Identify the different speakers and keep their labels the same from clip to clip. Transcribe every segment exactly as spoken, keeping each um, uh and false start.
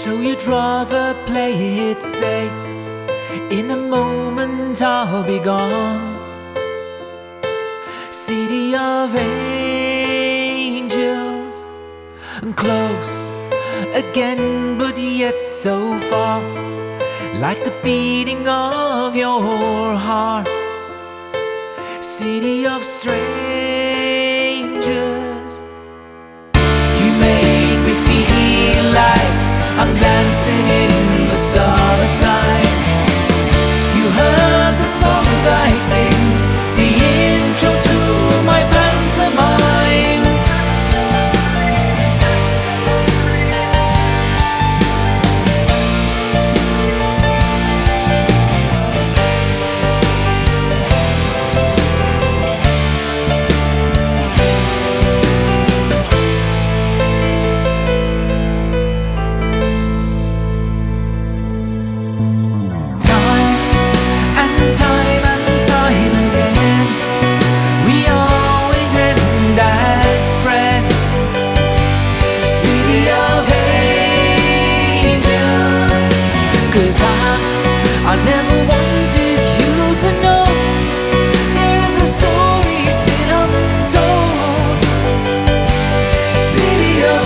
Speaker 1: So you'd rather play it safe. In a moment I'll be gone. City of angels, close again but yet so far, like the beating of your heart. City of strangers, you make me feel like I'm dancing in the summertime. You heard the songs I sing, the intro to my pantomime. I never wanted you to know there is a story still untold. City of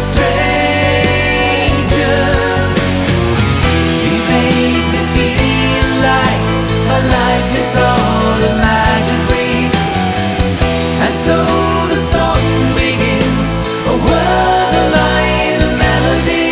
Speaker 1: strangers, you make me feel like my life is all imaginary. And so the song begins, a word, a line, a melody.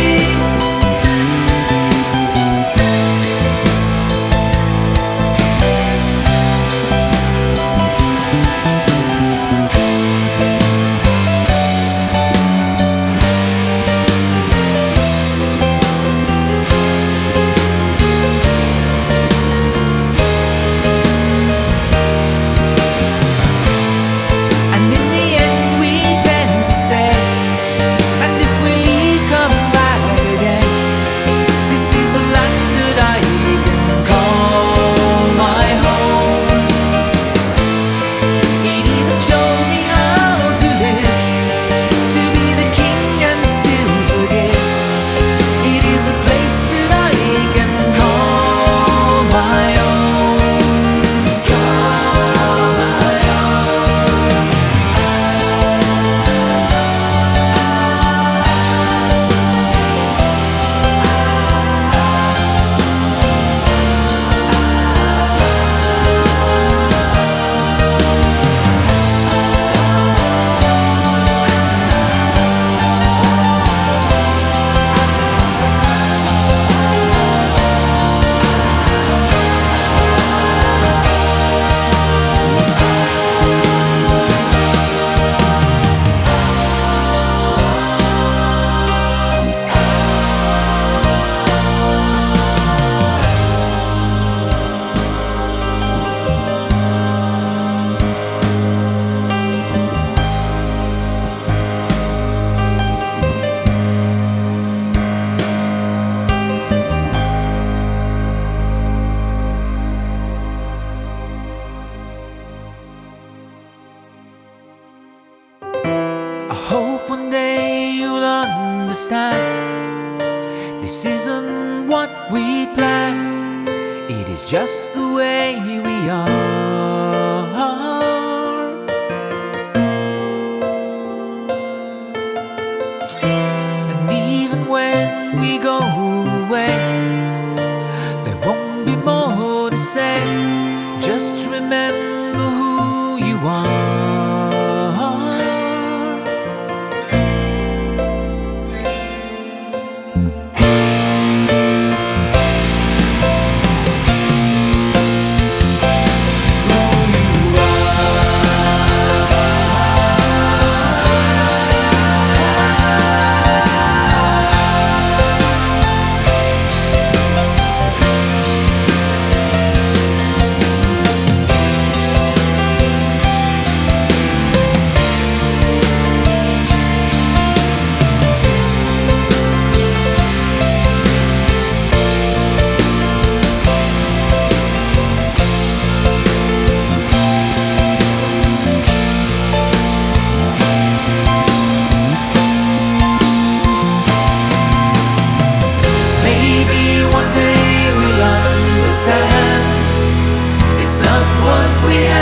Speaker 1: I hope one day you'll understand, this isn't what we planned, it is just the way we are. And even when we go away, there won't be more to say, just remember who you are. we